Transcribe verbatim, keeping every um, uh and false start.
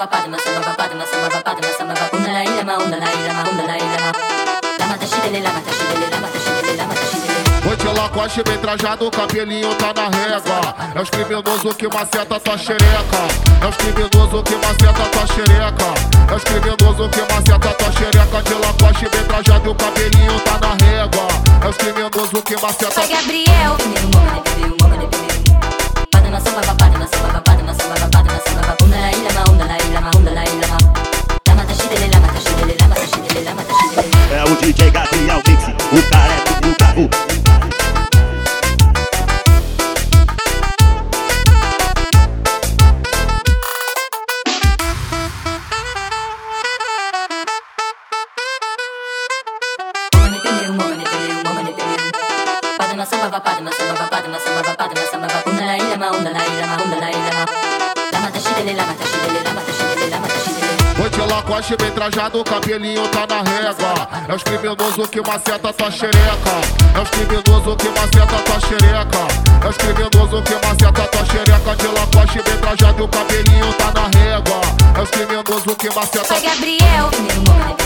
vapada, na samba vapada, na samba vapada, na samba vapada. Unda la ilha ma, unda la ilha ma, unda la ilha ma. Lama ta shidele, lama ta shidele, lama ta shidele, lama ta shidele. Noite lacoste bem trajado, o cabelinho tá na régua. É os criminosos que maceta tua xereca. É os criminosos que maceta tua xereca. É os criminosos que maceta tua xereca. De lacoste bem trajado, o cabelinho tá na régua. É os criminosos que maceta. Sai Gabriel. Primeiro morra, primeiro morra, primeiro. Vapada na samba vapada, na samba vapada, na samba vapada, na samba vapada. Unda la ilha ma, unda la ilha ma, unda la ilha ma. Lama ta shidele, lama ta shidele, lama ta shidele, lama ta shidele. É o D J Gabriel Mix, o cara é do carro. Na samba vapada, na samba vapada, na samba vapada, na samba vapada. Unda la ilha ma, unda la ilha ma, unda la ilha ma. Lama ta shidele, lama ta shidele, lama ta shidele, lama ta shidele. Noite lacoste bem trajado, o cabelinho tá na régua. É os criminosos que maceta tua xereca. É os criminosos que maceta tua xereca. É os criminosos que maceta tua xereca. De lacoste bem trajado, o cabelinho tá na régua. É os criminosos que maceta. Sai Gabriel. Primeiro morra,